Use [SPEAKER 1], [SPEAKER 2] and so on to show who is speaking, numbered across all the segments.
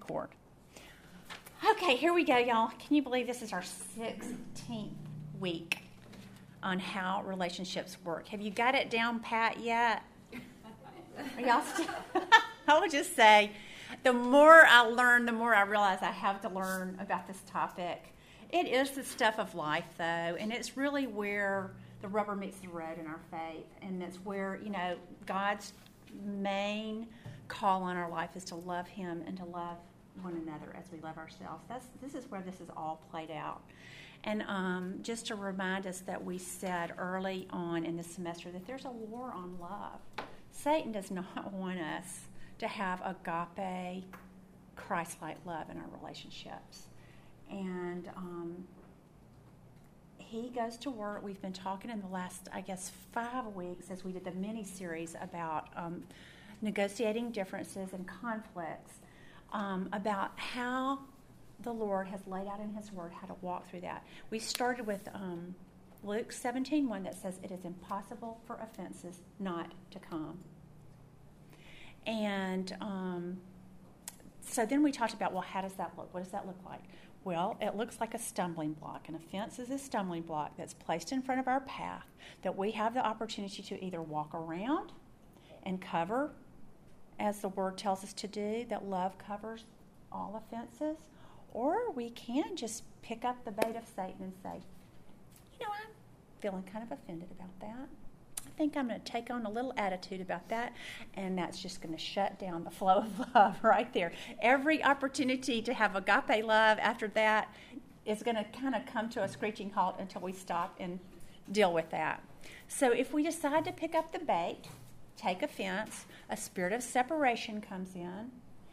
[SPEAKER 1] record. Okay, here we go, y'all. Can you believe this is our 16th week on how relationships work? Have you got it down pat yet? Are y'all still? I will just say, the more I learn, the more I realize I have to learn about this topic. It is the stuff of life, though, and it's really where the rubber meets the road in our faith, and it's where, God's main call on our life is to love Him and to love one another as we love ourselves. This is where this is all played out. And just to remind us that we said early on in the semester that there's a war on love. Satan does not want us to have agape, Christ-like love in our relationships. And he goes to work. We've been talking in the last, 5 weeks as we did the mini-series about negotiating differences and conflicts, about how the Lord has laid out in His Word how to walk through that. We started with Luke 17:1 that says, "It is impossible for offenses not to come." And so then we talked about, well, how does that look? What does that look like? Well, it looks like a stumbling block. An offense is a stumbling block that's placed in front of our path that we have the opportunity to either walk around and cover, as the Word tells us to do, that love covers all offenses, or we can just pick up the bait of Satan and say, I'm feeling kind of offended about that. I think I'm going to take on a little attitude about that, and that's just going to shut down the flow of love right there. Every opportunity to have agape love after that is going to kind of come to a screeching halt until we stop and deal with that. So if we decide to pick up the bait, take offense, a spirit of separation comes in,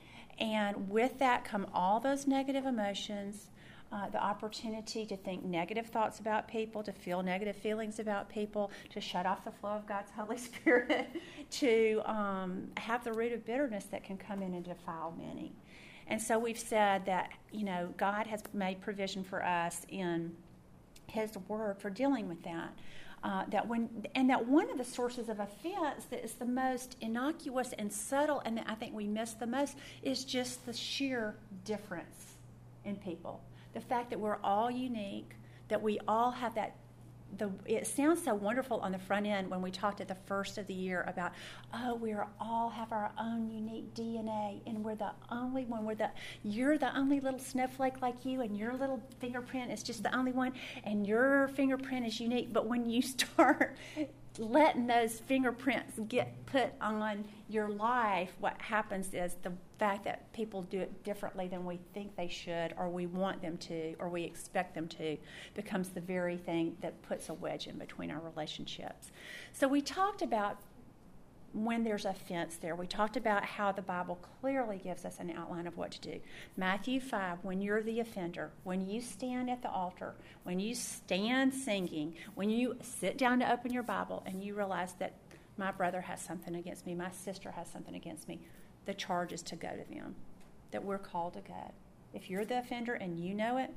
[SPEAKER 1] and with that come all those negative emotions, the opportunity to think negative thoughts about people, to feel negative feelings about people, to shut off the flow of God's Holy Spirit, to have the root of bitterness that can come in and defile many. And so we've said that, God has made provision for us in His Word for dealing with that. That one of the sources of offense that is the most innocuous and subtle, and that I think we miss the most, is just the sheer difference in people. The fact that we're all unique, that we all have that. It sounds so wonderful on the front end when we talked at the first of the year about, we all have our own unique DNA, and we're the only one. You're the only little snowflake like you, and your little fingerprint is just the only one, and your fingerprint is unique. But when you start letting those fingerprints get put on your life, what happens is the fact that people do it differently than we think they should, or we want them to, or we expect them to, becomes the very thing that puts a wedge in between our relationships. So we talked about when there's offense there. We talked about how the Bible clearly gives us an outline of what to do. Matthew 5, when you're the offender, when you stand at the altar, when you stand singing, when you sit down to open your Bible and you realize that my brother has something against me, my sister has something against me, the charge is to go to them, that we're called to go. If you're the offender and you know it,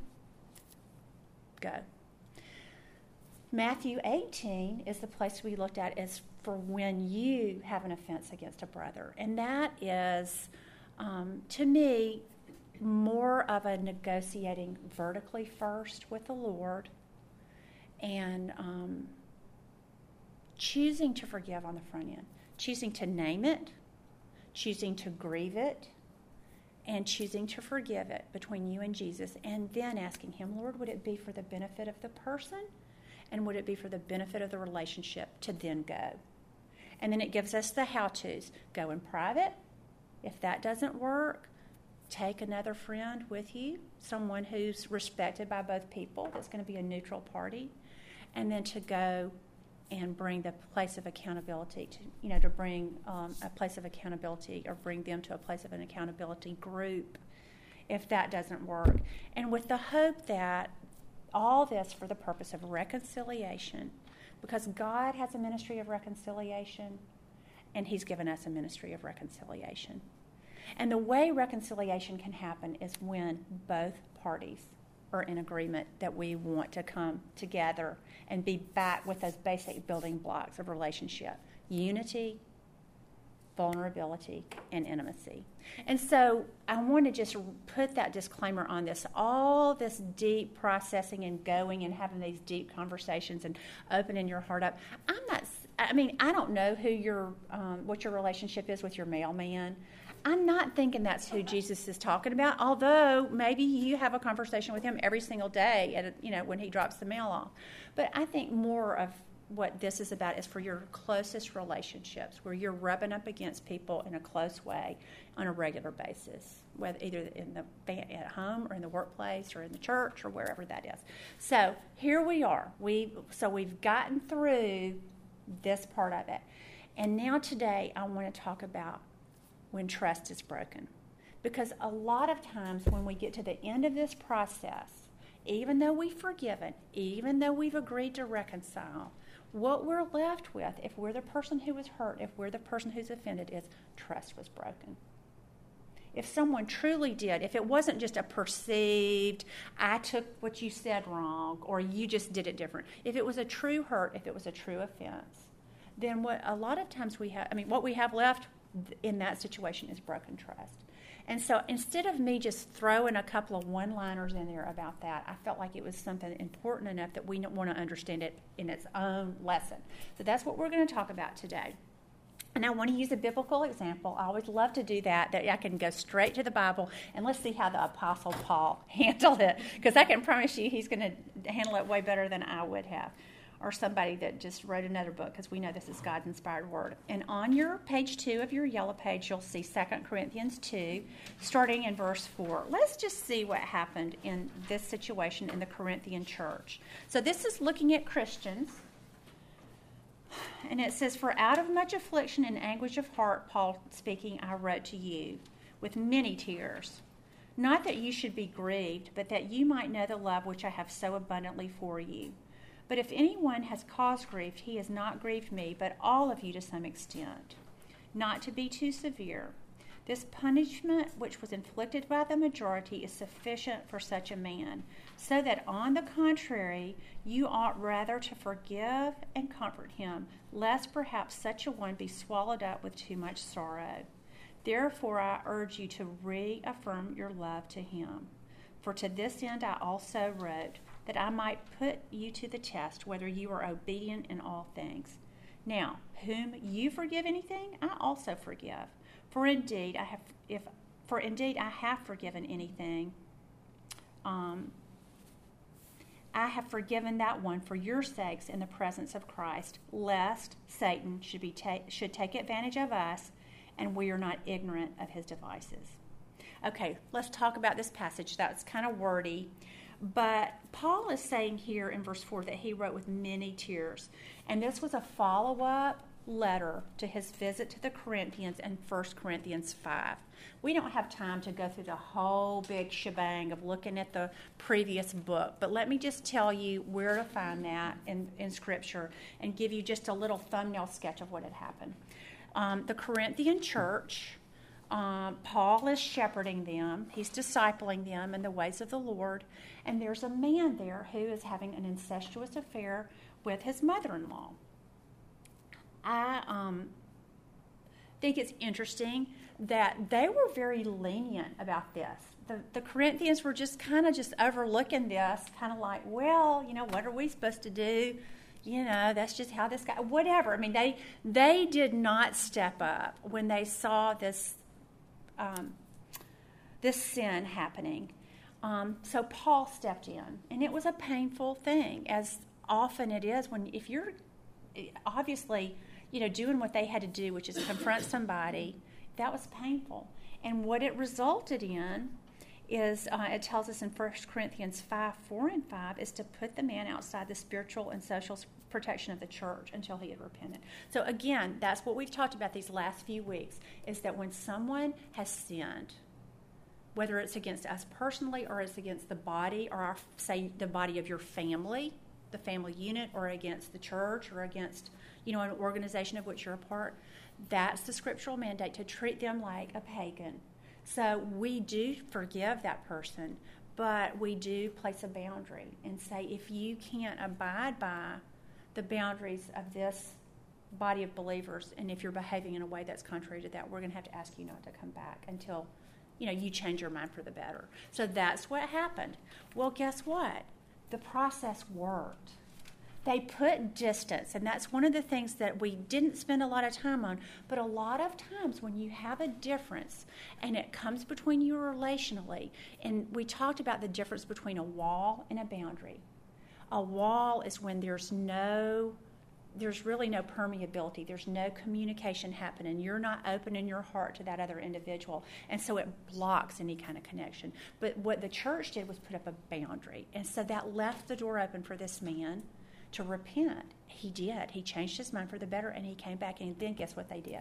[SPEAKER 1] go. Matthew 18 is the place we looked at as for when you have an offense against a brother. And that is, to me, more of a negotiating vertically first with the Lord and choosing to forgive on the front end, choosing to name it, choosing to grieve it, and choosing to forgive it between you and Jesus, and then asking Him, Lord, would it be for the benefit of the person, and would it be for the benefit of the relationship to then go? And then it gives us the how-tos. Go in private. If that doesn't work, take another friend with you, someone who's respected by both people, that's going to be a neutral party, and then to go and bring the place of accountability to bring a place of accountability, or bring them to a place of an accountability group if that doesn't work. And with the hope that all this for the purpose of reconciliation, because God has a ministry of reconciliation, and He's given us a ministry of reconciliation. And the way reconciliation can happen is when both parties are in agreement that we want to come together and be back with those basic building blocks of relationship: unity vulnerability, and intimacy. And so I want to just put that disclaimer on this. All this deep processing and going and having these deep conversations and opening your heart up. I don't know what your relationship is with your mailman. I'm not thinking that's who Jesus is talking about, although maybe you have a conversation with him every single day when he drops the mail off. But I think more of what this is about is for your closest relationships, where you're rubbing up against people in a close way on a regular basis, whether either at home or in the workplace or in the church or wherever that is. So here we are. We've gotten through this part of it. And now today I want to talk about when trust is broken. Because a lot of times when we get to the end of this process, even though we've forgiven, even though we've agreed to reconcile, what we're left with, if we're the person who was hurt, if we're the person who's offended, is trust was broken. If someone truly did, if it wasn't just a perceived, I took what you said wrong, or you just did it different, if it was a true hurt, if it was a true offense, then what a lot of times what we have left in that situation is broken trust. And so instead of me just throwing a couple of one-liners in there about that, I felt like it was something important enough that we want to understand it in its own lesson. So that's what we're going to talk about today. And I want to use a biblical example. I always love to do that I can go straight to the Bible, and let's see how the Apostle Paul handled it, because I can promise you he's going to handle it way better than I would have, or somebody that just wrote another book, because we know this is God's inspired word. And on your page 2 of your yellow page, you'll see 2 Corinthians 2, starting in verse 4. Let's just see what happened in this situation in the Corinthian church. So this is looking at Christians. And it says, "For out of much affliction and anguish of heart," Paul speaking, "I wrote to you with many tears. Not that you should be grieved, but that you might know the love which I have so abundantly for you. But if anyone has caused grief, he has not grieved me, but all of you to some extent. Not to be too severe. This punishment which was inflicted by the majority is sufficient for such a man, so that on the contrary, you ought rather to forgive and comfort him, lest perhaps such a one be swallowed up with too much sorrow. Therefore I urge you to reaffirm your love to him. For to this end I also wrote, that I might put you to the test, whether you are obedient in all things. Now, whom you forgive anything, I also forgive. For indeed I have forgiven anything. I have forgiven that one for your sakes in the presence of Christ, lest Satan should take advantage of us, and we are not ignorant of his devices." Okay, let's talk about this passage. That's kind of wordy. But Paul is saying here in verse 4 that he wrote with many tears. And this was a follow-up letter to his visit to the Corinthians in 1 Corinthians 5. We don't have time to go through the whole big shebang of looking at the previous book, but let me just tell you where to find that in Scripture and give you just a little thumbnail sketch of what had happened. The Corinthian church, Paul is shepherding them. He's discipling them in the ways of the Lord. And there's a man there who is having an incestuous affair with his mother-in-law. I think it's interesting that they were very lenient about this. The Corinthians were just overlooking this, kind of like, well, what are we supposed to do? That's just how this guy, whatever. I mean, they did not step up when they saw this sin happening. So Paul stepped in, and it was a painful thing, as often it is if you're obviously, doing what they had to do, which is confront somebody. That was painful. And what it resulted in is, it tells us in 1 Corinthians 5, 4 and 5, is to put the man outside the spiritual and social protection of the church until he had repented. So again, that's what we've talked about these last few weeks, is that when someone has sinned, whether it's against us personally or it's against the body, or the body of your family, the family unit, or against the church, or against an organization of which you're a part, that's the scriptural mandate, to treat them like a pagan. So we do forgive that person, but we do place a boundary and say, if you can't abide by the boundaries of this body of believers, and if you're behaving in a way that's contrary to that, we're going to have to ask you not to come back until, you change your mind for the better. So that's what happened. Well, guess what? The process worked. They put distance, and that's one of the things that we didn't spend a lot of time on, but a lot of times when you have a difference and it comes between you relationally, and we talked about the difference between a wall and a boundary. A wall is when there's really no permeability. There's no communication happening. You're not opening your heart to that other individual, and so it blocks any kind of connection. But what the church did was put up a boundary, and so that left the door open for this man to repent. He did. He changed his mind for the better, and he came back, and then guess what they did?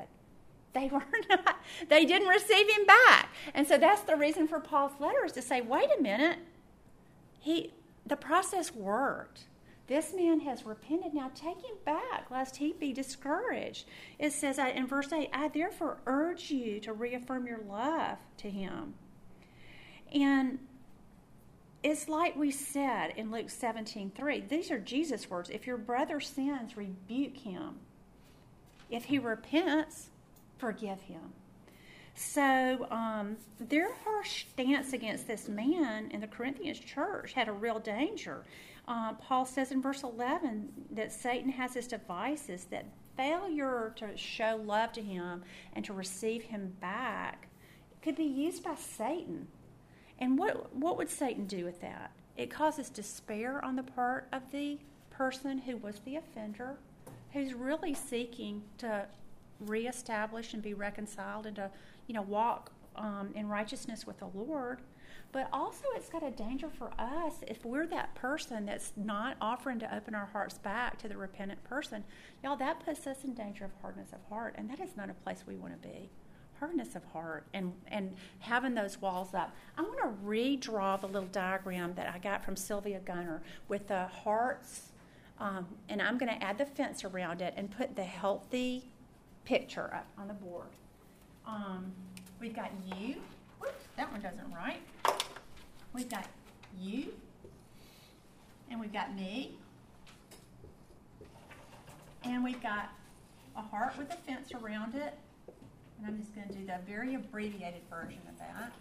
[SPEAKER 1] They didn't receive him back. And so that's the reason for Paul's letter, is to say, wait a minute, the process worked. This man has repented. Now take him back, lest he be discouraged. It says in verse 8, I therefore urge you to reaffirm your love to him. And it's like we said in Luke 17:3. These are Jesus' words. If your brother sins, rebuke him. If he repents, forgive him. So their harsh stance against this man in the Corinthians church had a real danger. Paul says in verse 11 that Satan has his devices, that failure to show love to him and to receive him back could be used by Satan. And what would Satan do with that? It causes despair on the part of the person who was the offender, who's really seeking to reestablish and be reconciled and to, walk in righteousness with the Lord. But also it's got a danger for us if we're that person that's not offering to open our hearts back to the repentant person. Y'all, that puts us in danger of hardness of heart, and that is not a place we want to be. Hardness of heart and having those walls up. I want to redraw the little diagram that I got from Sylvia Gunner with the hearts, and I'm going to add the fence around it and put the healthy picture up on the board. We've got you. Whoops, that one doesn't write. We've got you, and we've got me, and we've got a heart with a fence around it. And I'm just going to do the very abbreviated version of that.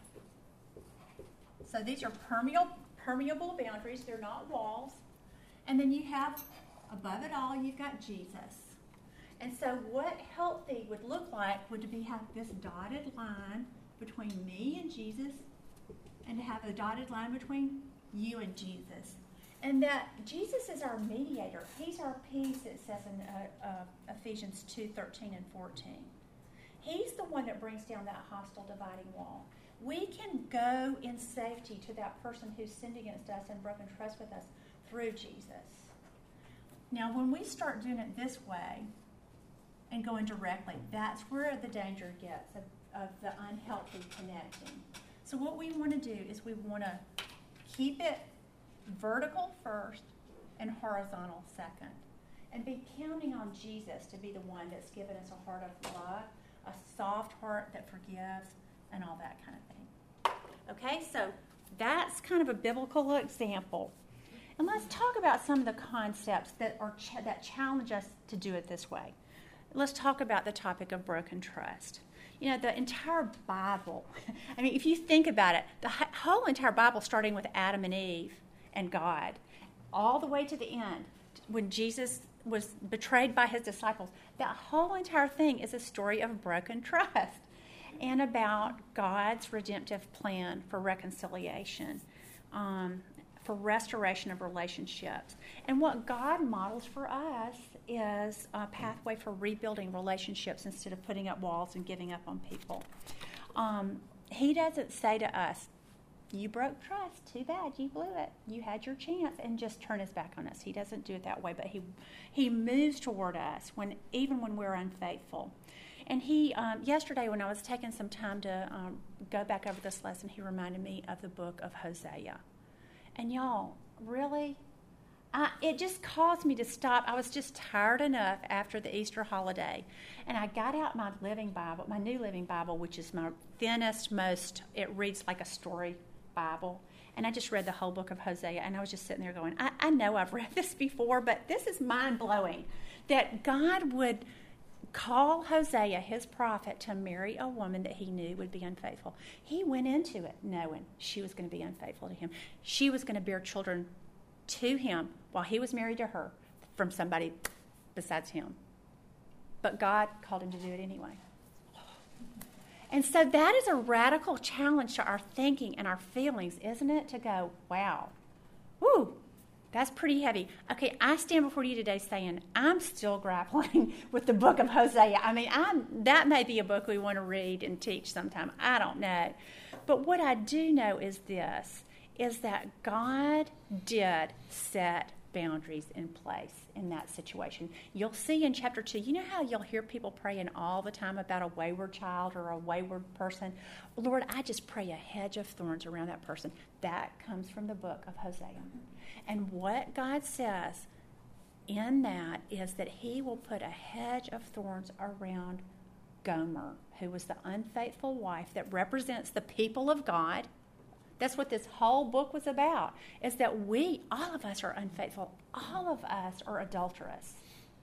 [SPEAKER 1] So these are permeable boundaries. They're not walls. And then you have, above it all, you've got Jesus. And so what healthy would look like would be have this dotted line between me and Jesus, and to have a dotted line between you and Jesus. And that Jesus is our mediator. He's our peace, it says in Ephesians 2:13 and 14. He's the one that brings down that hostile dividing wall. We can go in safety to that person who's sinned against us and broken trust with us through Jesus. Now, when we start doing it this way and going directly, that's where the danger gets of the unhealthy connecting. So what we want to do is we want to keep it vertical first and horizontal second, and be counting on Jesus to be the one that's given us a heart of love, a soft heart that forgives, and all that kind of thing. Okay, so that's kind of a biblical example. And let's talk about some of the concepts that challenge us to do it this way. Let's talk about the topic of broken trust. The entire Bible, I mean, if you think about it, the whole entire Bible, starting with Adam and Eve and God, all the way to the end, when Jesus was betrayed by his disciples, that whole entire thing is a story of broken trust and about God's redemptive plan for reconciliation, for restoration of relationships. And what God models for us is a pathway for rebuilding relationships instead of putting up walls and giving up on people. He doesn't say to us, you broke trust, too bad, you blew it, you had your chance, and just turn his back on us. He doesn't do it that way, but he moves toward us even when we're unfaithful. And he yesterday, when I was taking some time to go back over this lesson, he reminded me of the book of Hosea. And y'all, really, it just caused me to stop. I was just tired enough after the Easter holiday, and I got out my New Living Bible, which is my thinnest, it reads like a story Bible, and I just read the whole book of Hosea, and I was just sitting there going, I know I've read this before, but this is mind-blowing, that God would call Hosea, his prophet, to marry a woman that he knew would be unfaithful. He went into it knowing she was going to be unfaithful to him. She was going to bear children to him while he was married to her from somebody besides him. But God called him to do it anyway. And so that is a radical challenge to our thinking and our feelings, isn't it? To go, wow, woo, that's pretty heavy. Okay, I stand before you today saying I'm still grappling with the book of Hosea. I mean, that may be a book we want to read and teach sometime. I don't know. But what I do know is this, is that God did set boundaries in place in that situation. You'll see in chapter 2, you know how you'll hear people praying all the time about a wayward child or a wayward person? Lord, I just pray a hedge of thorns around that person. That comes from the book of Hosea. And what God says in that is that he will put a hedge of thorns around Gomer, who was the unfaithful wife that represents the people of God. That's what this whole book was about, is that all of us are unfaithful. All of us are adulterous.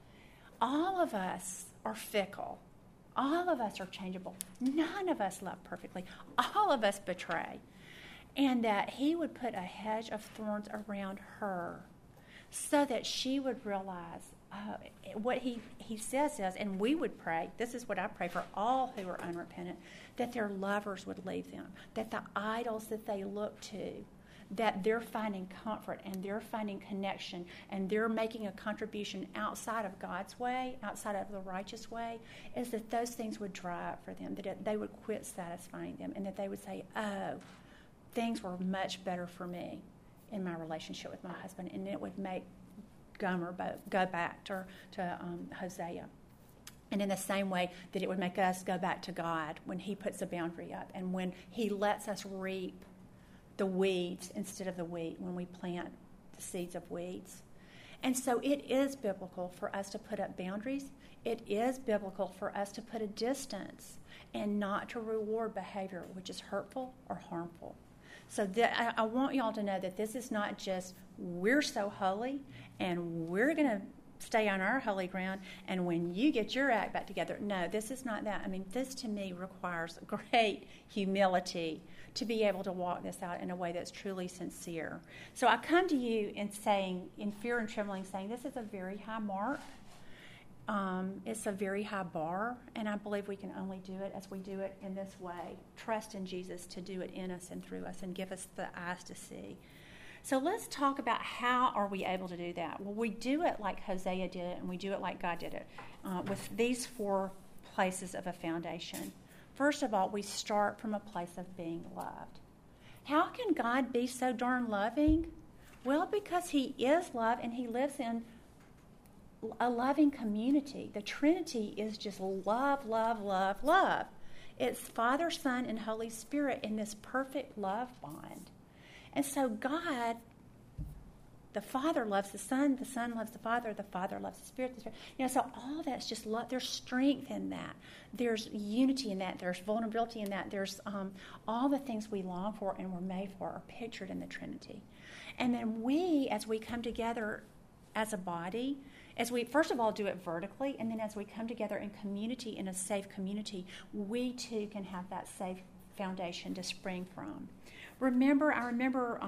[SPEAKER 1] All of us are fickle. All of us are changeable. None of us love perfectly. All of us betray. And that he would put a hedge of thorns around her so that she would realize what he says is, and we would pray, this is what I pray for all who are unrepentant, that their lovers would leave them, that the idols that they look to, that they're finding comfort and they're finding connection and they're making a contribution outside of God's way, outside of the righteous way, is that those things would dry up for them, that they would quit satisfying them, and that they would say, oh, things were much better for me in my relationship with my husband, and it would make Gomer go back to Hosea. And in the same way that it would make us go back to God when he puts a boundary up and when he lets us reap the weeds instead of the wheat, when we plant the seeds of weeds. And so it is biblical for us to put up boundaries. It is biblical for us to put a distance and not to reward behavior which is hurtful or harmful. So I want y'all to know that this is not just we're so holy and we're going to stay on our holy ground and when you get your act back together. No, this is not that. I mean, this to me requires great humility to be able to walk this out in a way that's truly sincere. So I come to you in fear and trembling, saying this is a very high mark. It's a very high bar, and I believe we can only do it as we do it in this way. Trust in Jesus to do it in us and through us and give us the eyes to see. So let's talk about how are we able to do that. Well, we do it like Hosea did it, and we do it like God did it, with these 4 places of a foundation. First of all, we start from a place of being loved. How can God be so darn loving? Well, because he is love, and he lives in a loving community. The Trinity is just love, love, love, love. It's Father, Son, and Holy Spirit in this perfect love bond. And so God, the Father loves the Son loves the Father loves the Spirit. So all that's just love. There's strength in that. There's unity in that. There's vulnerability in that. There's all the things we long for and were made for are pictured in the Trinity. And then we, as we come together as a body, as we first of all do it vertically, and then as we come together in community, in a safe community, we too can have that safe foundation to spring from. I remember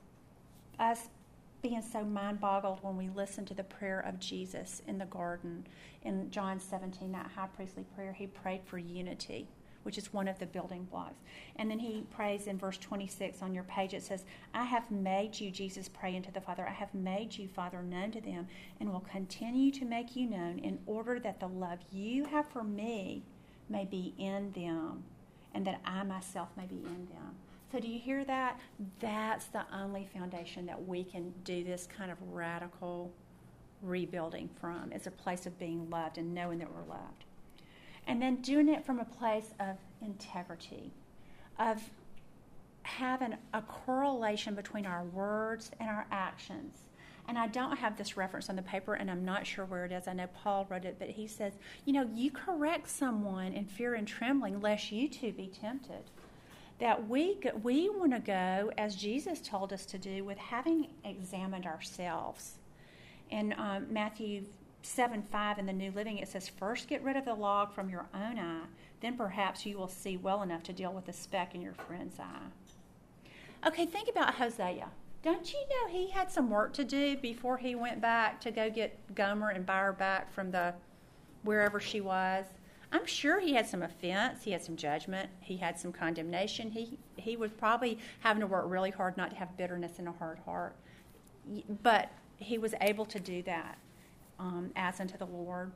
[SPEAKER 1] us being so mind-boggled when we listened to the prayer of Jesus in the garden in John 17, that high priestly prayer. He prayed for unity, which is one of the building blocks. And then he prays in verse 26 on your page. It says, I have made you, Jesus praying to the Father, I have made you, Father, known to them and will continue to make you known in order that the love you have for me may be in them and that I myself may be in them. So do you hear that? That's the only foundation that we can do this kind of radical rebuilding from. It's a place of being loved and knowing that we're loved. And then doing it from a place of integrity, of having a correlation between our words and our actions. And I don't have this reference on the paper, and I'm not sure where it is. I know Paul wrote it, but he says, you correct someone in fear and trembling, lest you too be tempted. That we want to go, as Jesus told us to do, with having examined ourselves. In Matthew 7:5 in the New Living, it says, first get rid of the log from your own eye, then perhaps you will see well enough to deal with the speck in your friend's eye. Okay, think about Hosea. Don't you know he had some work to do before he went back to go get Gomer and buy her back from the wherever she was? I'm sure he had some offense, he had some judgment, he had some condemnation. He was probably having to work really hard not to have bitterness in a hard heart. But he was able to do that as unto the Lord.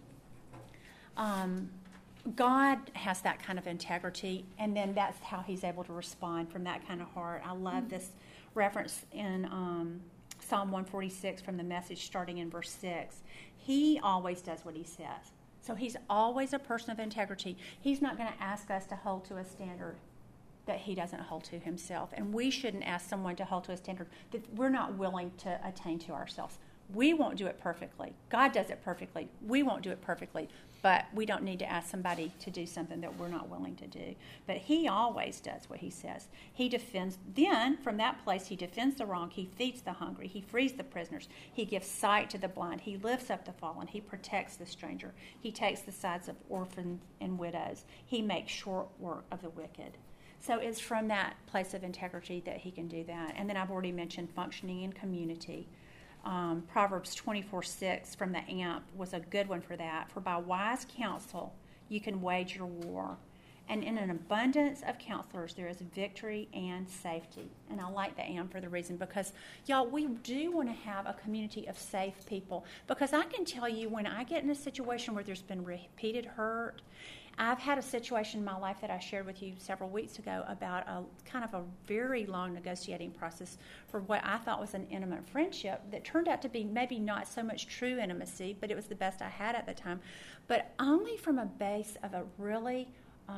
[SPEAKER 1] God has that kind of integrity, and then that's how he's able to respond from that kind of heart. I love this reference in Psalm 146 from the Message, starting in verse 6. He always does what he says. So he's always a person of integrity. He's not going to ask us to hold to a standard that he doesn't hold to himself. And we shouldn't ask someone to hold to a standard that we're not willing to attain to ourselves. We won't do it perfectly. God does it perfectly. We won't do it perfectly. But we don't need to ask somebody to do something that we're not willing to do. But he always does what he says. He defends. Then, from that place, he defends the wrong. He feeds the hungry. He frees the prisoners. He gives sight to the blind. He lifts up the fallen. He protects the stranger. He takes the sides of orphans and widows. He makes short work of the wicked. So it's from that place of integrity that he can do that. And then I've already mentioned functioning in community. Proverbs 24:6 from the AMP was a good one for that. For by wise counsel you can wage your war, and in an abundance of counselors there is victory and safety. And I like the AMP for the reason because, y'all, we do want to have a community of safe people. Because I can tell you, when I get in a situation where there's been repeated hurt, I've had a situation in my life that I shared with you several weeks ago about a kind of a very long negotiating process for what I thought was an intimate friendship that turned out to be maybe not so much true intimacy, but it was the best I had at the time. But only from a base of a really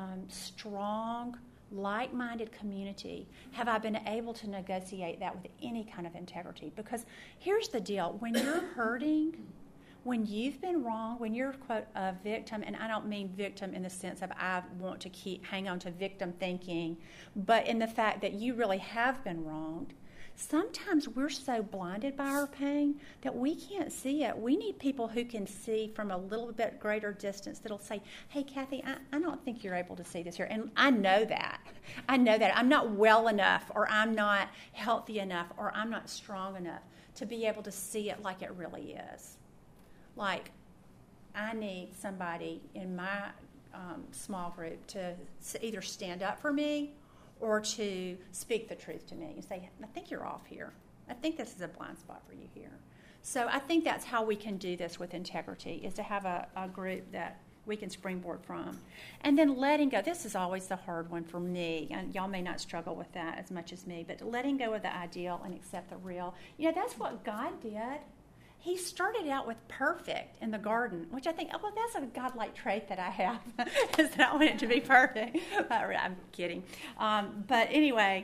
[SPEAKER 1] strong, like-minded community have I been able to negotiate that with any kind of integrity. Because here's the deal. When you're hurting, when you've been wrong, when you're, quote, a victim, and I don't mean victim in the sense of I want to hang on to victim thinking, but in the fact that you really have been wronged, sometimes we're so blinded by our pain that we can't see it. We need people who can see from a little bit greater distance that'll say, hey, Kathy, I don't think you're able to see this here. And I know that. I'm not well enough, or I'm not healthy enough, or I'm not strong enough to be able to see it like it really is. Like, I need somebody in my small group to either stand up for me or to speak the truth to me and say, I think you're off here. I think this is a blind spot for you here. So I think that's how we can do this with integrity, is to have a group that we can springboard from. And then letting go. This is always the hard one for me, and y'all may not struggle with that as much as me, but letting go of the ideal and accept the real. You know, that's what God did. He started out with perfect in the garden, which I think, oh, that's a godlike trait that I have, is that I want it to be perfect. I'm kidding. But anyway,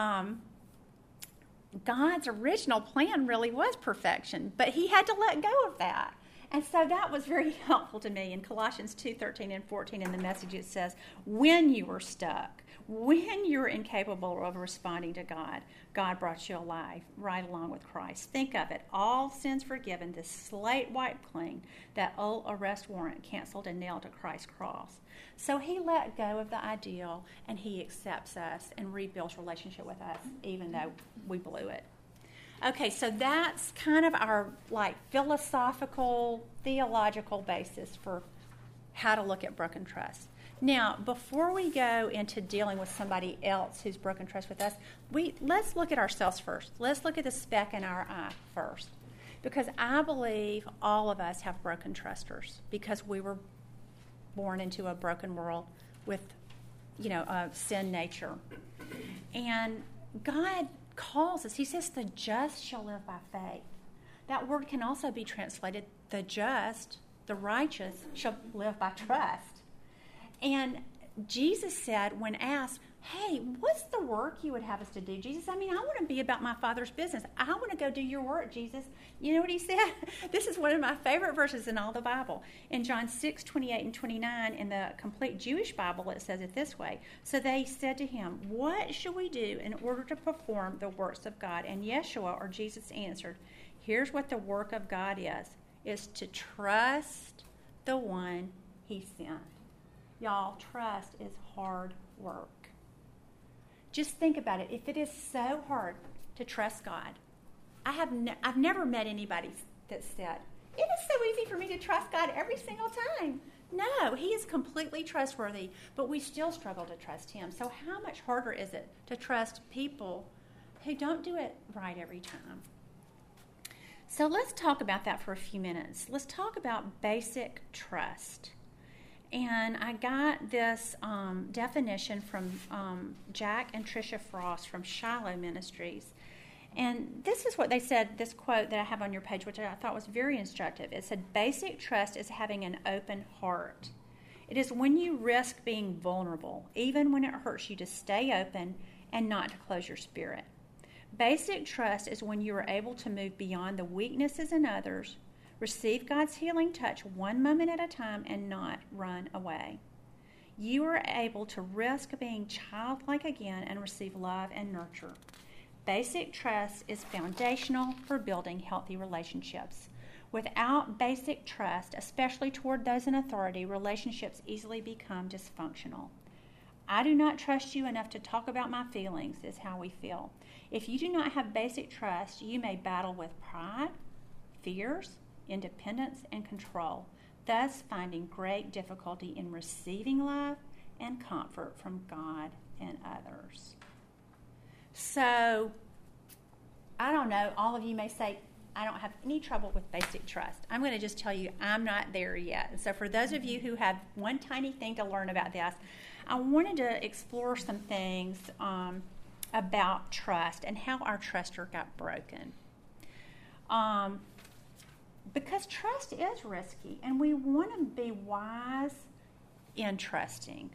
[SPEAKER 1] God's original plan really was perfection, but he had to let go of that. And so that was very helpful to me. In Colossians 2:13 and 14 in the Message, it says, when you were stuck, when you were incapable of responding to God, God brought you alive right along with Christ. Think of it. All sins forgiven, this slate wiped clean, that old arrest warrant canceled and nailed to Christ's cross. So he let go of the ideal, and he accepts us and rebuilds relationship with us, even though we blew it. Okay, so that's kind of our philosophical, theological basis for how to look at broken trust. Now, before we go into dealing with somebody else who's broken trust with us, let's look at ourselves first. Let's look at the speck in our eye first. Because I believe all of us have broken trusters because we were born into a broken world with, a sin nature. And God calls us. He says the just shall live by faith. That word can also be translated the just, the righteous, shall live by trust. And Jesus said, when asked, hey, what's the work you would have us to do, Jesus? I want to be about my Father's business. I want to go do your work, Jesus. You know what he said? This is one of my favorite verses in all the Bible. In John 6:28 and 29, in the complete Jewish Bible, it says it this way. So they said to him, what shall we do in order to perform the works of God? And Yeshua, or Jesus, answered, here's what the work of God is. is to trust the one he sent. Y'all, trust is hard work. Just think about it. If it is so hard to trust God, I've never met anybody that said, it is so easy for me to trust God every single time. No, he is completely trustworthy, but we still struggle to trust him. So how much harder is it to trust people who don't do it right every time? So let's talk about that for a few minutes. Let's talk about basic trust. And I got this definition from Jack and Tricia Frost from Shiloh Ministries. And this is what they said, this quote that I have on your page, which I thought was very instructive. It said, basic trust is having an open heart. It is when you risk being vulnerable, even when it hurts you, to stay open and not to close your spirit. Basic trust is when you are able to move beyond the weaknesses in others, receive God's healing touch one moment at a time, and not run away. You are able to risk being childlike again and receive love and nurture. Basic trust is foundational for building healthy relationships. Without basic trust, especially toward those in authority, relationships easily become dysfunctional. I do not trust you enough to talk about my feelings, is how we feel. If you do not have basic trust, you may battle with pride, fears, independence, and control, thus finding great difficulty in receiving love and comfort from God and others. So, I don't know, all of you may say, I don't have any trouble with basic trust. I'm going to just tell you, I'm not there yet. And so for those of you who have one tiny thing to learn about this, I wanted to explore some things about trust and how our truster got broken. Because trust is risky, and we want to be wise in trusting.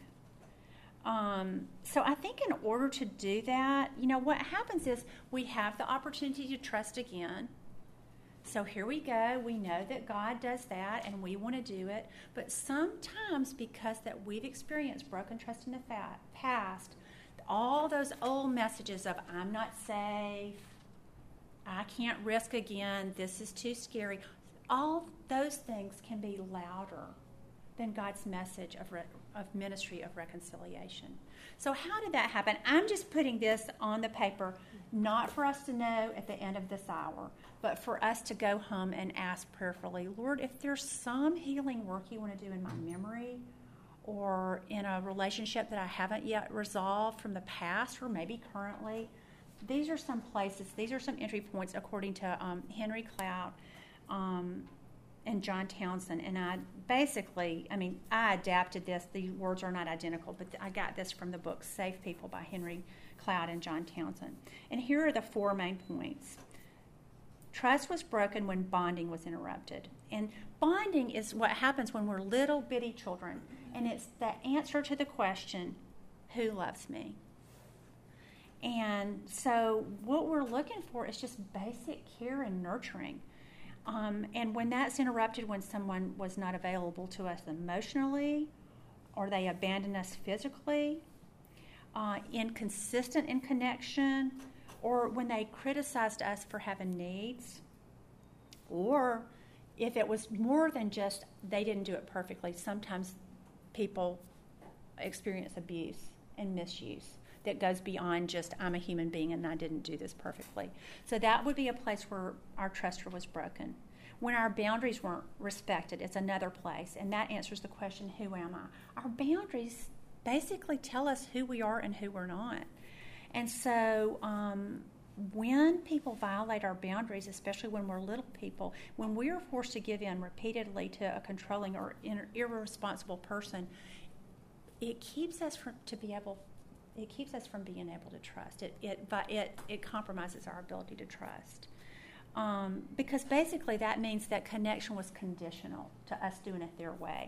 [SPEAKER 1] So I think in order to do that, what happens is we have the opportunity to trust again. So here we go. We know that God does that, and we want to do it. But sometimes, because that we've experienced broken trust in the past, all those old messages of I'm not safe, I can't risk again, this is too scary, all those things can be louder than God's message of ministry of reconciliation. So how did that happen? I'm just putting this on the paper, not for us to know at the end of this hour, but for us to go home and ask prayerfully, Lord, if there's some healing work you want to do in my memory or in a relationship that I haven't yet resolved from the past or maybe currently, these are some places, these are some entry points according to Henry Cloud and John Townsend. And I adapted this. The words are not identical, but I got this from the book Safe People by Henry Cloud and John Townsend. And here are the 4 main points. Trust was broken when bonding was interrupted. And bonding is what happens when we're little bitty children. And it's the answer to the question, who loves me? And so what we're looking for is just basic care and nurturing. And when that's interrupted, when someone was not available to us emotionally, or they abandoned us physically, inconsistent in connection, or when they criticized us for having needs, or if it was more than just they didn't do it perfectly, sometimes people experience abuse and misuse that goes beyond just I'm a human being and I didn't do this perfectly. So that would be a place where our truster was broken. When our boundaries weren't respected, it's another place, and that answers the question, who am I? Our boundaries basically tell us who we are and who we're not. And so when people violate our boundaries, especially when we're little people, when we are forced to give in repeatedly to a controlling or irresponsible person, it keeps us from being able to trust. It compromises our ability to trust. Because basically that means that connection was conditional to us doing it their way.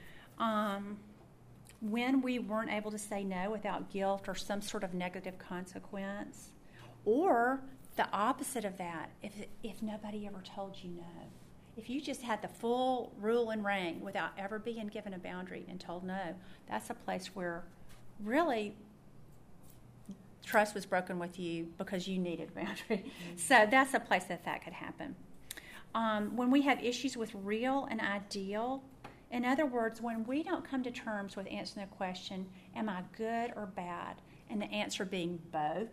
[SPEAKER 1] When we weren't able to say no without guilt or some sort of negative consequence, or the opposite of that, if nobody ever told you no, if you just had the full rule and reign without ever being given a boundary and told no, that's a place where really trust was broken with you because you needed a boundary. Mm-hmm. So that's a place that could happen. when we have issues with real and ideal, in other words, when we don't come to terms with answering the question, am I good or bad? And the answer being both.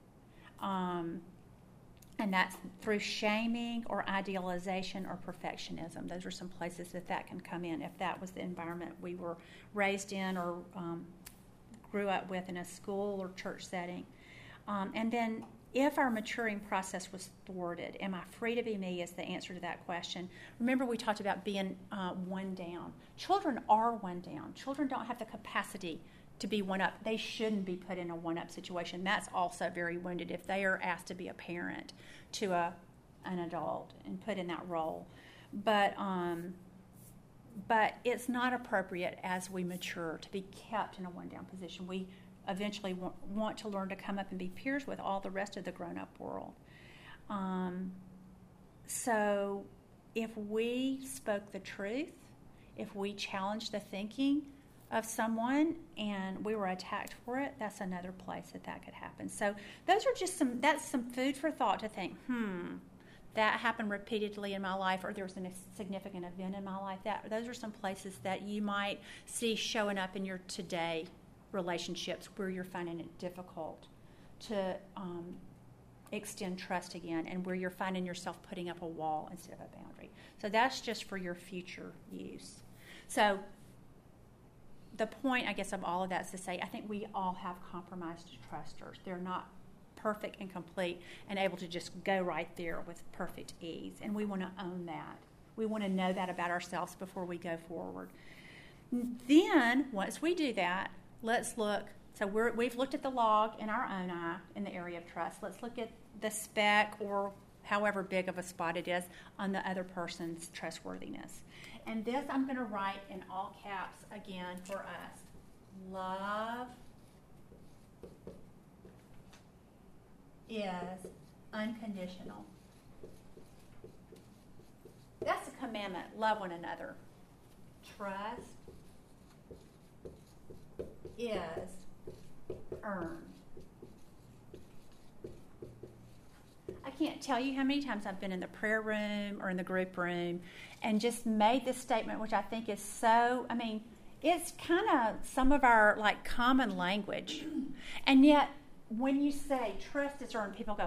[SPEAKER 1] And that's through shaming or idealization or perfectionism. Those are some places that can come in if that was the environment we were raised in or grew up with in a school or church setting. And then if our maturing process was thwarted, am I free to be me is the answer to that question. Remember we talked about being one down. Children are one down. Children don't have the capacity to be one up. They shouldn't be put in a one up situation. That's also very wounded if they are asked to be a parent to an adult and put in that role. But it's not appropriate as we mature to be kept in a one down position. We eventually want to learn to come up and be peers with all the rest of the grown up world. So if we spoke the truth, if we challenged the thinking of someone and we were attacked for it, that's another place that could happen. So those are just that's some food for thought to think, that happened repeatedly in my life, or there was a significant event in my life. Those are some places that you might see showing up in your today relationships where you're finding it difficult to extend trust again, and where you're finding yourself putting up a wall instead of a boundary. So that's just for your future use. So the point, I guess, of all of that is to say I think we all have compromised trusters. They're not perfect and complete and able to just go right there with perfect ease. And we want to own that. We want to know that about ourselves before we go forward. Then, once we do that, let's look. So we've looked at the log in our own eye in the area of trust. Let's look at the speck, or however big of a spot it is, on the other person's trustworthiness. And this I'm going to write in all caps again for us. Love is unconditional. That's a commandment. Love one another. Trust is earned. I can't tell you how many times I've been in the prayer room or in the group room and just made this statement, which I think is so, it's kind of some of our common language. And yet, when you say trust is earned, people go,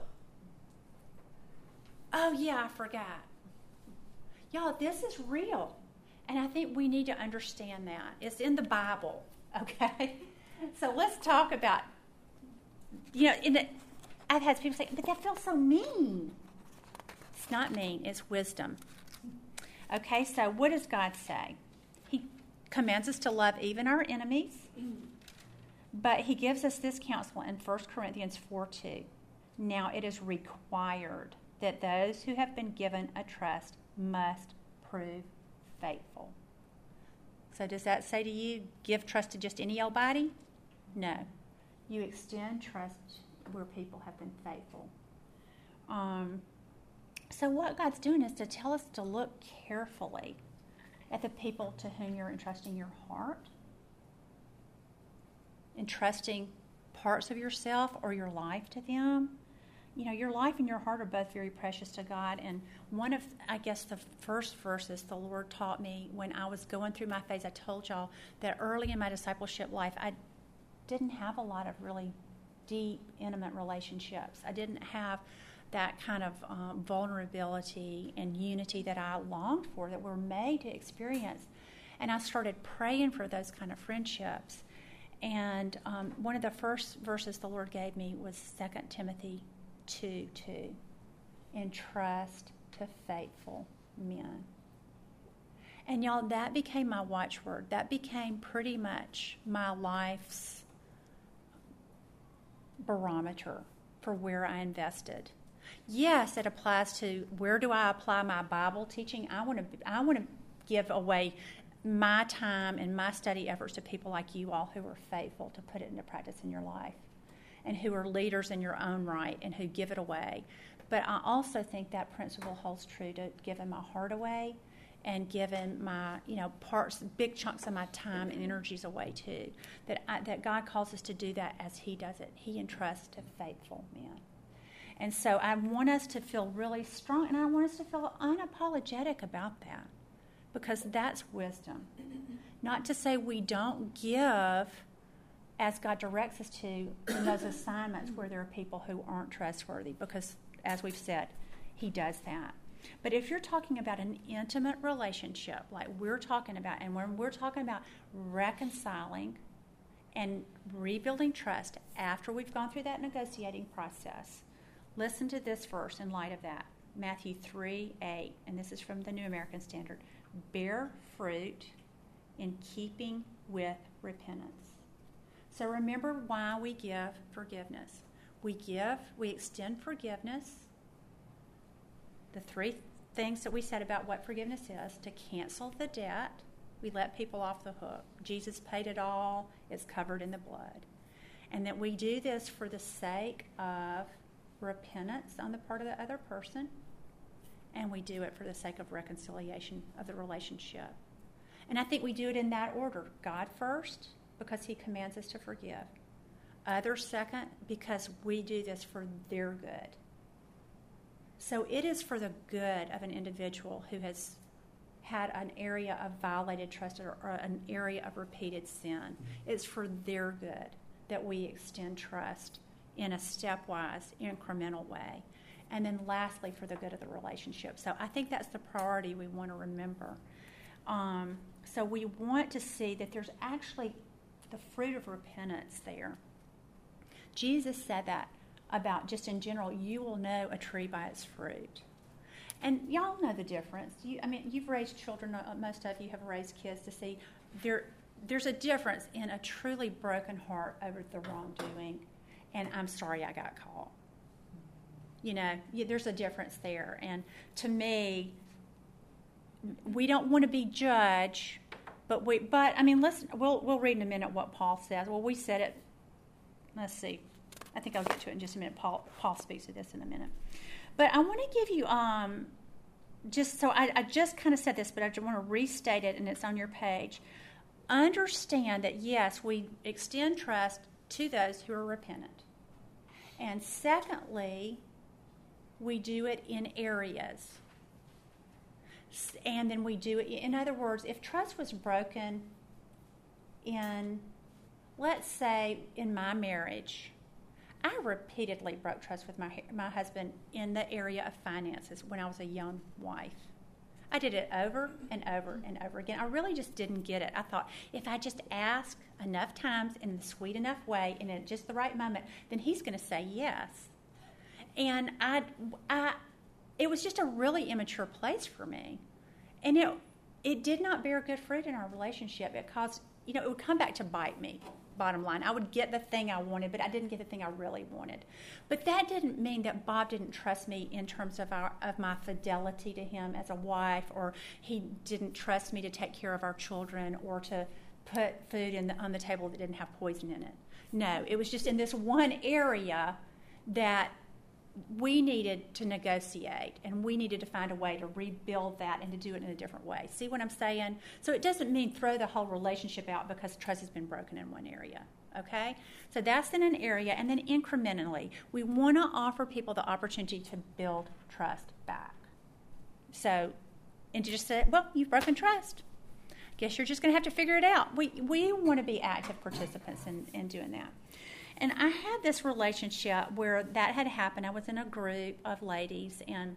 [SPEAKER 1] oh yeah, I forgot. Y'all, this is real. And I think we need to understand that. It's in the Bible, okay? So let's talk about, I've had people say, but that feels so mean. It's not mean, it's wisdom. Okay, so what does God say? He commands us to love even our enemies, but he gives us this counsel in 1 Corinthians 4:2. Now it is required that those who have been given a trust must prove faithful. So does that say to you, give trust to just any old body? No. You extend trust where people have been faithful. So what God's doing is to tell us to look carefully at the people to whom you're entrusting your heart, entrusting parts of yourself or your life to them. Your life and your heart are both very precious to God. And one of, the first verses the Lord taught me when I was going through my phase, I told y'all that early in my discipleship life, I didn't have a lot of really deep, intimate relationships. I didn't have that kind of vulnerability and unity that I longed for, that we're made to experience. And I started praying for those kind of friendships. And one of the first verses the Lord gave me was 2 Timothy 2:2. Entrust to faithful men. And y'all, that became my watchword. That became pretty much my life's barometer for where I invested. Yes, it applies to where do I apply my Bible teaching. I want to give away my time and my study efforts to people like you all who are faithful to put it into practice in your life, and who are leaders in your own right and who give it away. But I also think that principle holds true to giving my heart away and giving my, parts, big chunks of my time and energies away too. That God calls us to do that as he does it. He entrusts to faithful men. And so I want us to feel really strong, and I want us to feel unapologetic about that, because that's wisdom. Not to say we don't give as God directs us to in those assignments where there are people who aren't trustworthy, because, as we've said, He does that. But if you're talking about an intimate relationship, like we're talking about, and when we're talking about reconciling and rebuilding trust after we've gone through that negotiating process, listen to this verse in light of that. Matthew 3:8, and this is from the New American Standard. Bear fruit in keeping with repentance. So remember why we give forgiveness. We extend forgiveness. The three things that we said about what forgiveness is: to cancel the debt. We let people off the hook. Jesus paid it all. It's covered in the blood. And that we do this for the sake of repentance on the part of the other person, and we do it for the sake of reconciliation of the relationship. And I think we do it in that order. God first, because He commands us to forgive. Others second, because we do this for their good. So it is for the good of an individual who has had an area of violated trust or an area of repeated sin. It's for their good that we extend trust in a stepwise, incremental way. And then lastly, for the good of the relationship. So I think that's the priority we want to remember. So we want to see that there's actually the fruit of repentance there. Jesus said that about, just in general, you will know a tree by its fruit. And y'all know the difference. You've raised children, most of you have raised kids, to see there's a difference in a truly broken heart over the wrongdoing and I'm sorry I got caught. There's a difference there. And to me, we don't want to be judged, but listen, we'll read in a minute what Paul says. Well, we said it. Let's see. I think I'll get to it in just a minute. Paul speaks to this in a minute. But I want to give you, I just kind of said this, but I just want to restate it, and it's on your page. Understand that, yes, we extend trust to those who are repentant. And secondly, we do it in areas. And then we do it, in other words, if trust was broken in, let's say, in my marriage, I repeatedly broke trust with my husband in the area of finances when I was a young wife. I did it over and over and over again. I really just didn't get it. I thought, if I just ask enough times in a sweet enough way and at just the right moment, then he's going to say yes. And it was just a really immature place for me. And it did not bear good fruit in our relationship. It caused, it would come back to bite me. Bottom line, I would get the thing I wanted, but I didn't get the thing I really wanted. But that didn't mean that Bob didn't trust me in terms of my fidelity to him as a wife, or he didn't trust me to take care of our children or to put food on the table that didn't have poison in it. No, it was just in this one area that we needed to negotiate, and we needed to find a way to rebuild that and to do it in a different way. See what I'm saying? So it doesn't mean throw the whole relationship out because trust has been broken in one area, okay? So that's in an area, and then incrementally, we want to offer people the opportunity to build trust back. So, and to just say, well, you've broken trust. Guess you're just going to have to figure it out. We want to be active participants in doing that. And I had this relationship where that had happened. I was in a group of ladies, and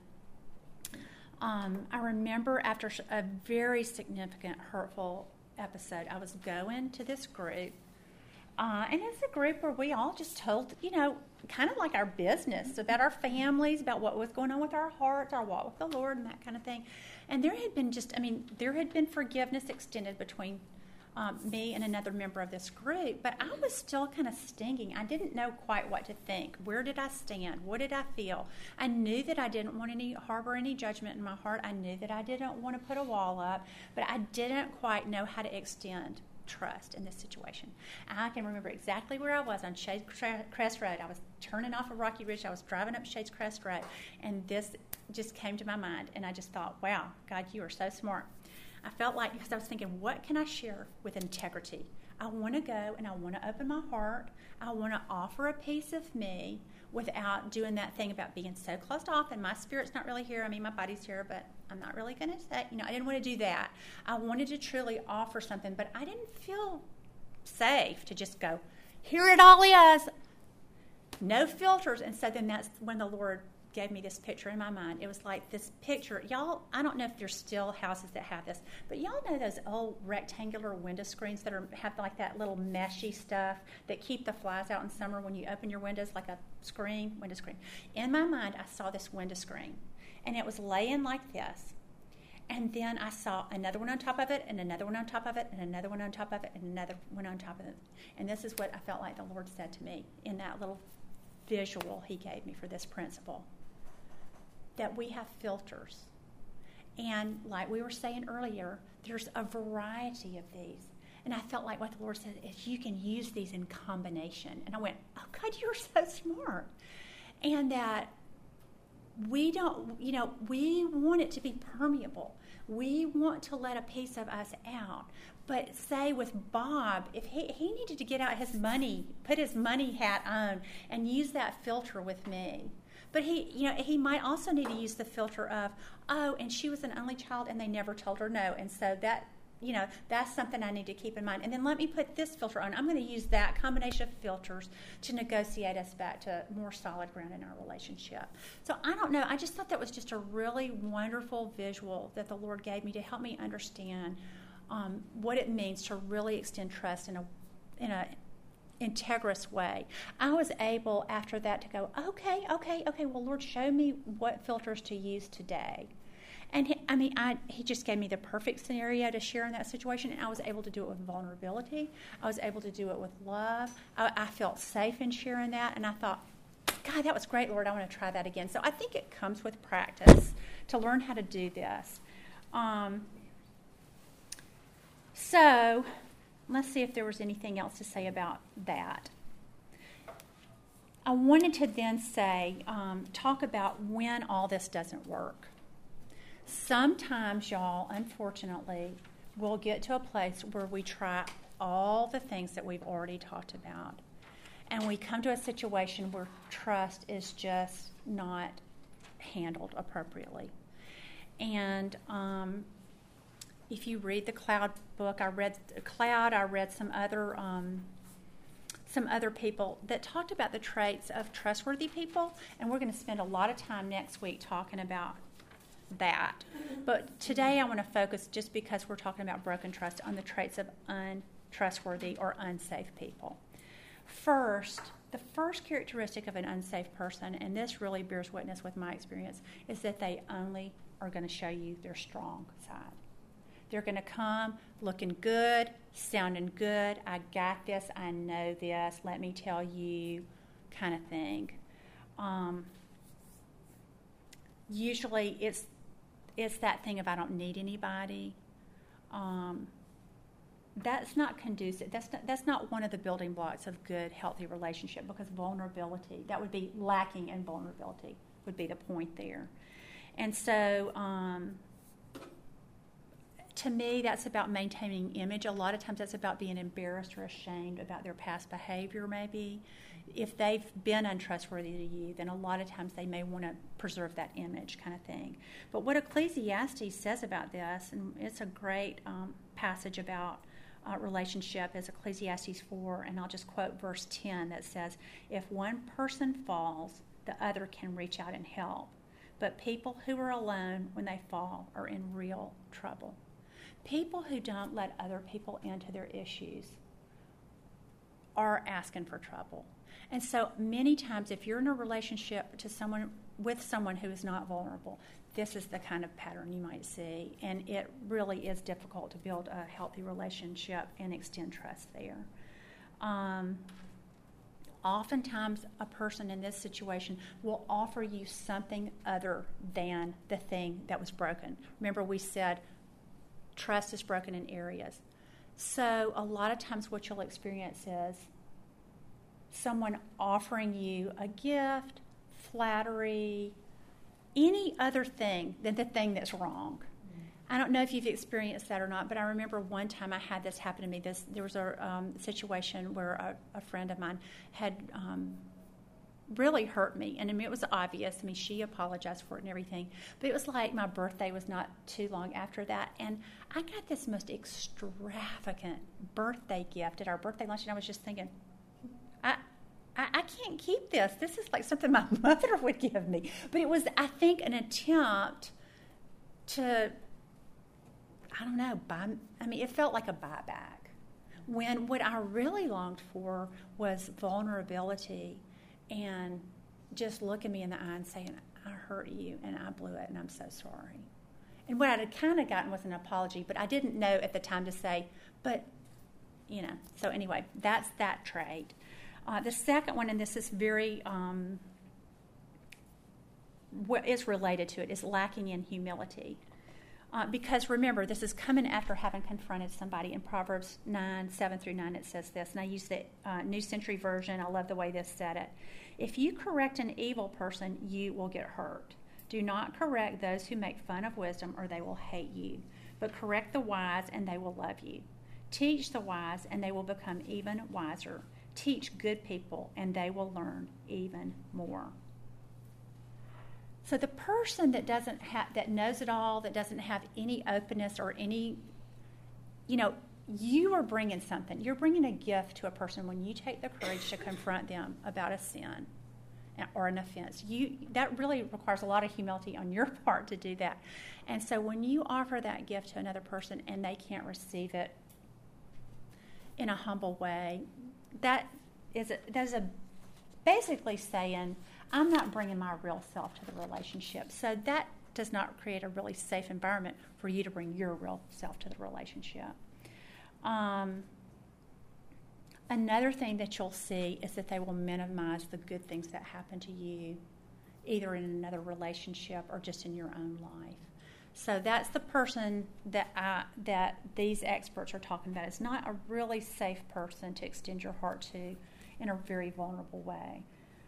[SPEAKER 1] I remember after a very significant, hurtful episode, I was going to this group, and it's a group where we all just told, kind of like our business, about our families, about what was going on with our hearts, our walk with the Lord, and that kind of thing. And there had been forgiveness extended between me and another member of this group, but I was still kind of stinging. I didn't know quite what to think. Where did I stand? What did I feel? I knew that I didn't want to harbor any judgment in my heart. I knew that I didn't want to put a wall up, but I didn't quite know how to extend trust in this situation. I can remember exactly where I was on Shades Crest Road. I was turning off of Rocky Ridge. I was driving up Shades Crest Road, and this just came to my mind, and I just thought, wow, God, you are so smart. I felt like, because I was thinking, what can I share with integrity? I want to go and I want to open my heart. I want to offer a piece of me without doing that thing about being so closed off and my spirit's not really here. I mean, my body's here, but I'm not really going to say, I didn't want to do that. I wanted to truly offer something, but I didn't feel safe to just go, here it all is. No filters. And so then that's when the Lord gave me this picture in my mind. It was like this picture. Y'all, I don't know if there's still houses that have this, but y'all know those old rectangular window screens that have like that little meshy stuff that keep the flies out in summer when you open your windows, like a window screen. In my mind, I saw this window screen, and it was laying like this. And then I saw another one on top of it, and another one on top of it, and another one on top of it, and another one on top of it. And this is what I felt like the Lord said to me in that little visual he gave me for this principle. That we have filters. And like we were saying earlier, there's a variety of these. And I felt like what the Lord said is you can use these in combination. And I went, oh, God, you're so smart. And that we don't, we want it to be permeable. We want to let a piece of us out. But say with Bob, if he needed to get out his money, put his money hat on and use that filter with me. But he might also need to use the filter of, oh, and she was an only child and they never told her no. And so that, that's something I need to keep in mind. And then let me put this filter on. I'm going to use that combination of filters to negotiate us back to more solid ground in our relationship. So I don't know. I just thought that was just a really wonderful visual that the Lord gave me to help me understand what it means to really extend trust in a integrous way. I was able after that to go, okay, well, Lord, show me what filters to use today. And he just gave me the perfect scenario to share in that situation, and I was able to do it with vulnerability. I was able to do it with love. I felt safe in sharing that, and I thought, God, that was great, Lord. I want to try that again. So I think it comes with practice to learn how to do this. So let's see if there was anything else to say about that. I wanted to then say, talk about when all this doesn't work. Sometimes, y'all, unfortunately, we'll get to a place where we try all the things that we've already talked about. And we come to a situation where trust is just not handled appropriately. And if you read the Cloud book, I read some other people that talked about the traits of trustworthy people, and we're going to spend a lot of time next week talking about that. But today I want to focus, just because we're talking about broken trust, on the traits of untrustworthy or unsafe people. First, the first characteristic of an unsafe person, and this really bears witness with my experience, is that they only are going to show you their strong side. They're going to come looking good, sounding good. I got this. I know this. Let me tell you, kind of thing. Usually, it's that thing of I don't need anybody. That's not conducive. That's not one of the building blocks of good, healthy relationship, because vulnerability, that would be lacking in vulnerability, would be the point there. And so, to me, that's about maintaining image. A lot of times that's about being embarrassed or ashamed about their past behavior, maybe. If they've been untrustworthy to you, then a lot of times they may want to preserve that image, kind of thing. But what Ecclesiastes says about this, and it's a great passage about relationship, is Ecclesiastes 4, and I'll just quote verse 10 that says, if one person falls, the other can reach out and help. But people who are alone when they fall are in real trouble. People who don't let other people into their issues are asking for trouble. And so many times, if you're in a relationship with someone who is not vulnerable, this is the kind of pattern you might see. And it really is difficult to build a healthy relationship and extend trust there. Oftentimes, a person in this situation will offer you something other than the thing that was broken. Remember, we said trust is broken in areas. So a lot of times what you'll experience is someone offering you a gift, flattery, any other thing than the thing that's wrong. I don't know if you've experienced that or not, but I remember one time I had this happen to me. There was a situation where a friend of mine had really hurt me. And I mean, it was obvious. I mean, she apologized for it and everything. But it was like my birthday was not too long after that. And I got this most extravagant birthday gift at our birthday lunch. And I was just thinking, I can't keep this. This is like something my mother would give me. But it was, I think, an attempt to, I don't know, it felt like a buyback. When what I really longed for was vulnerability and just looking me in the eye and saying, I hurt you and I blew it and I'm so sorry. And what I had kind of gotten was an apology, but I didn't know at the time to say, but, So anyway, that's that trait. The second one, and this is very, what is related to it, is lacking in humility. Because remember, this is coming after having confronted somebody. In Proverbs 9, 7 through 9, it says this, and I use the New Century Version. I love the way this said it. If you correct an evil person, you will get hurt. Do not correct those who make fun of wisdom, or they will hate you. But correct the wise, and they will love you. Teach the wise, and they will become even wiser. Teach good people, and they will learn even more. So the person that that knows it all, that doesn't have any openness or any, you are bringing something. You're bringing a gift to a person when you take the courage to confront them about a sin or an offense. That really requires a lot of humility on your part to do that. And so when you offer that gift to another person and they can't receive it in a humble way, that is basically saying, I'm not bringing my real self to the relationship. So that does not create a really safe environment for you to bring your real self to the relationship. Another thing that you'll see is that they will minimize the good things that happen to you, either in another relationship or just in your own life. So that's the person that these experts are talking about. It's not a really safe person to extend your heart to in a very vulnerable way.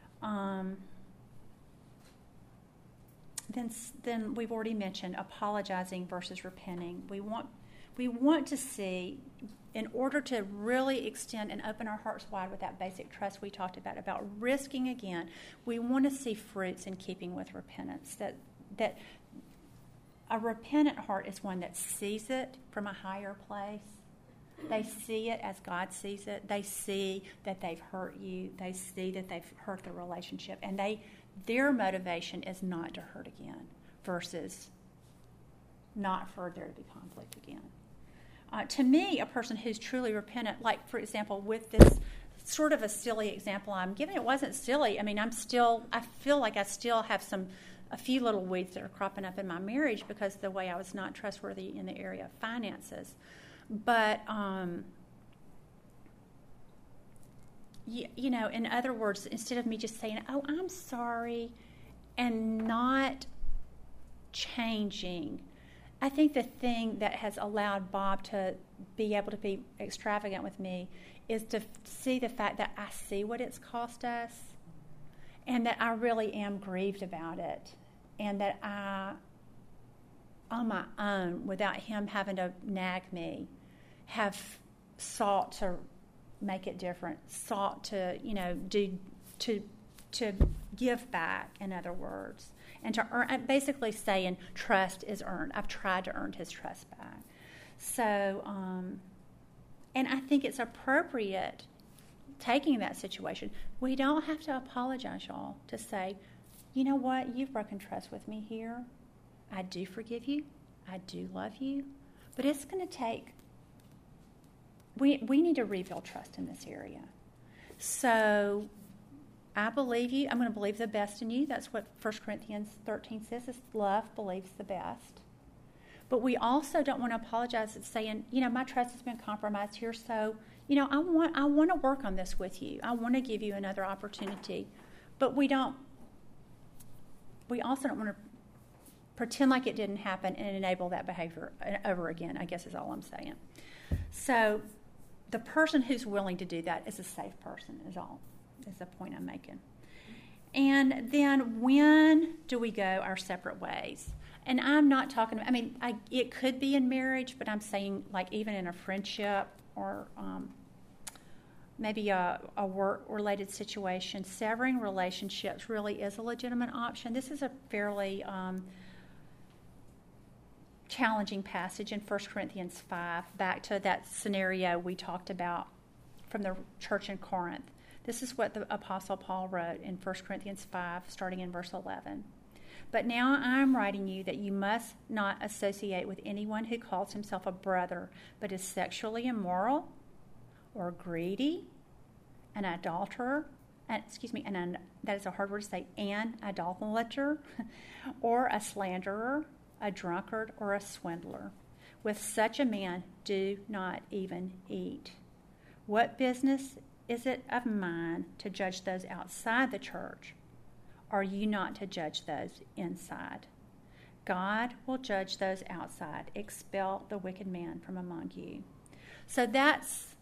[SPEAKER 1] Then we've already mentioned apologizing versus repenting. We want to see, in order to really extend and open our hearts wide with that basic trust we talked about risking again, we want to see fruits in keeping with repentance. That a repentant heart is one that sees it from a higher place. They see it as God sees it. They see that they've hurt you. They see that they've hurt the relationship. And their motivation is not to hurt again versus not for there to be conflict again. To me, a person who's truly repentant, like, for example, with this sort of a silly example I'm giving, it wasn't silly. I mean, I feel like I still have a few little weeds that are cropping up in my marriage because of the way I was not trustworthy in the area of finances. But, in other words, instead of me just saying, oh, I'm sorry, and not changing, I think the thing that has allowed Bob to be able to be extravagant with me is to see the fact that I see what it's cost us and that I really am grieved about it, and that I, on my own, without him having to nag me, have sought to make it different, sought to, to give back, in other words, and to earn. I'm basically saying trust is earned. I've tried to earn his trust back. So, and I think it's appropriate, taking that situation, we don't have to apologize, y'all, to say, you know what, you've broken trust with me here. I do forgive you. I do love you. But it's going to take, we need to rebuild trust in this area. So I believe you. I'm going to believe the best in you. That's what 1 Corinthians 13 says, is love believes the best. But we also don't want to apologize at saying, my trust has been compromised here, so, I want to work on this with you. I want to give you another opportunity. But we also don't want to pretend like it didn't happen and enable that behavior over again, I guess is all I'm saying. So the person who's willing to do that is a safe person, is the point I'm making. And then when do we go our separate ways? And I'm not talking about, it could be in marriage, but I'm saying, like, even in a friendship or maybe a work-related situation, severing relationships really is a legitimate option. This is a fairly challenging passage in 1 Corinthians 5, back to that scenario we talked about from the church in Corinth. This is what the Apostle Paul wrote in 1 Corinthians 5, starting in verse 11. But now I am writing you that you must not associate with anyone who calls himself a brother, but is sexually immoral, or greedy, an adulterer, that is a hard word to say, an idolater, or a slanderer, a drunkard, or a swindler. With such a man, do not even eat. What business is it of mine to judge those outside the church? Are you not to judge those inside? God will judge those outside. Expel the wicked man from among you. So that's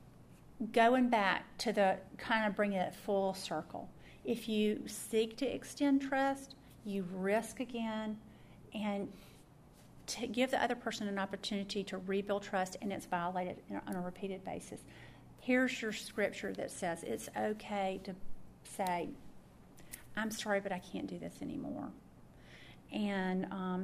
[SPEAKER 1] going back to the kind of bringing it full circle. If you seek to extend trust, you risk again, and to give the other person an opportunity to rebuild trust, and it's violated on a repeated basis. Here's your scripture that says it's okay to say, I'm sorry, but I can't do this anymore. And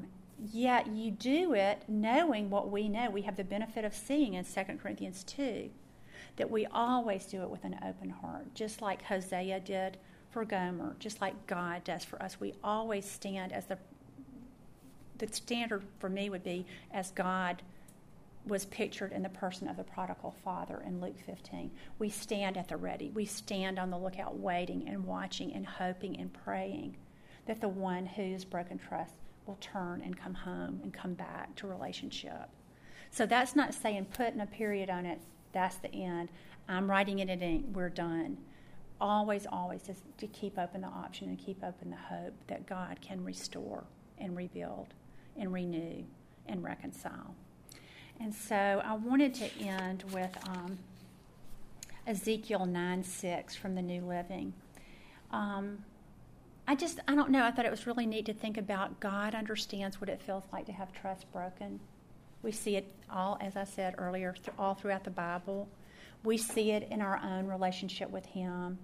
[SPEAKER 1] yet you do it knowing what we know. We have the benefit of seeing in 2 Corinthians 2 that we always do it with an open heart, just like Hosea did for Gomer, just like God does for us. We always stand as the standard for me would be as God was pictured in the person of the prodigal father in Luke 15. We stand at the ready. We stand on the lookout, waiting and watching and hoping and praying that the one who's broken trust will turn and come home and come back to relationship. So that's not saying putting a period on it, that's the end. I'm writing it in ink, we're done. Always, just to keep open the option and keep open the hope that God can restore and rebuild and renew and reconcile. And so I wanted to end with Ezekiel 9:6 from the New Living. I don't know. I thought it was really neat to think about God understands what it feels like to have trust broken. We see it all, as I said earlier, all throughout the Bible. We see it in our own relationship with Him.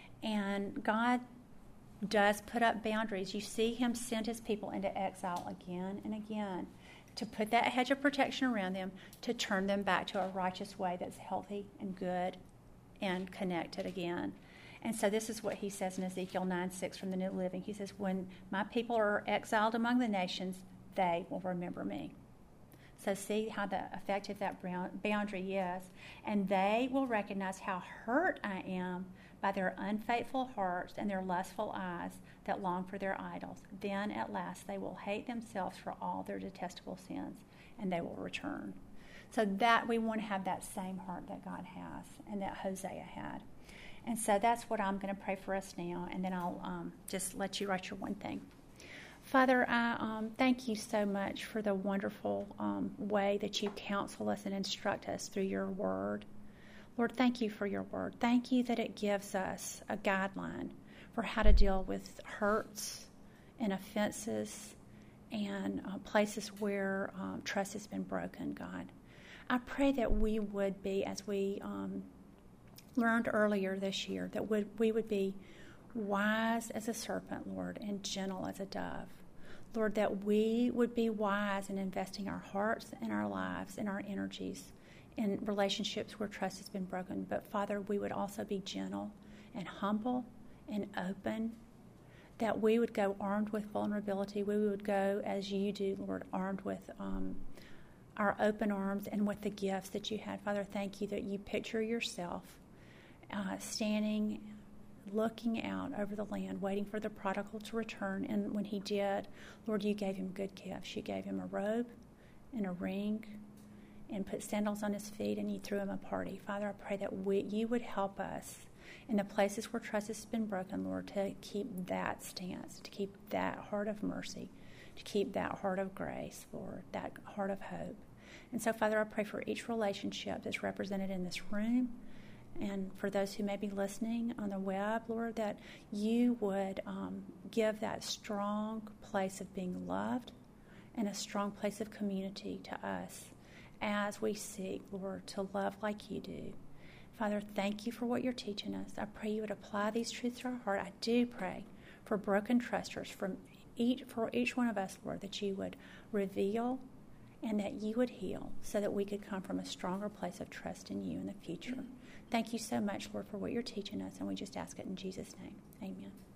[SPEAKER 1] And God does put up boundaries. You see Him send His people into exile again and again to put that hedge of protection around them, to turn them back to a righteous way that's healthy and good and connected again. And so this is what He says in Ezekiel 9:6 from the New Living. He says, when my people are exiled among the nations, they will remember me. So see how effective that boundary is. And they will recognize how hurt I am by their unfaithful hearts and their lustful eyes that long for their idols. Then at last they will hate themselves for all their detestable sins, and they will return. So that we want to have that same heart that God has and that Hosea had. And so that's what I'm going to pray for us now, and then I'll just let you write your one thing. Father, I thank you so much for the wonderful way that you counsel us and instruct us through your word. Lord, thank you for your word. Thank you that it gives us a guideline for how to deal with hurts and offenses and places where trust has been broken, God. I pray that we would be, as we learned earlier this year, that we would be wise as a serpent, Lord, and gentle as a dove. Lord, that we would be wise in investing our hearts and our lives and our energies in relationships where trust has been broken. But, Father, we would also be gentle and humble and open, that we would go armed with vulnerability. We would go, as you do, Lord, armed with our open arms and with the gifts that you had. Father, thank you that you picture yourself standing, looking out over the land, waiting for the prodigal to return. And when he did, Lord, you gave him good gifts. You gave him a robe and a ring and put sandals on his feet, and you threw him a party. Father, I pray that you would help us in the places where trust has been broken, Lord, to keep that stance, to keep that heart of mercy, to keep that heart of grace, Lord, that heart of hope. And so, Father, I pray for each relationship that's represented in this room, and for those who may be listening on the web, Lord, that you would give that strong place of being loved and a strong place of community to us as we seek, Lord, to love like you do. Father, thank you for what you're teaching us. I pray you would apply these truths to our heart. I do pray for broken trusters, for each one of us, Lord, that you would reveal and that you would heal so that we could come from a stronger place of trust in you in the future. Thank you so much, Lord, for what you're teaching us, and we just ask it in Jesus' name. Amen.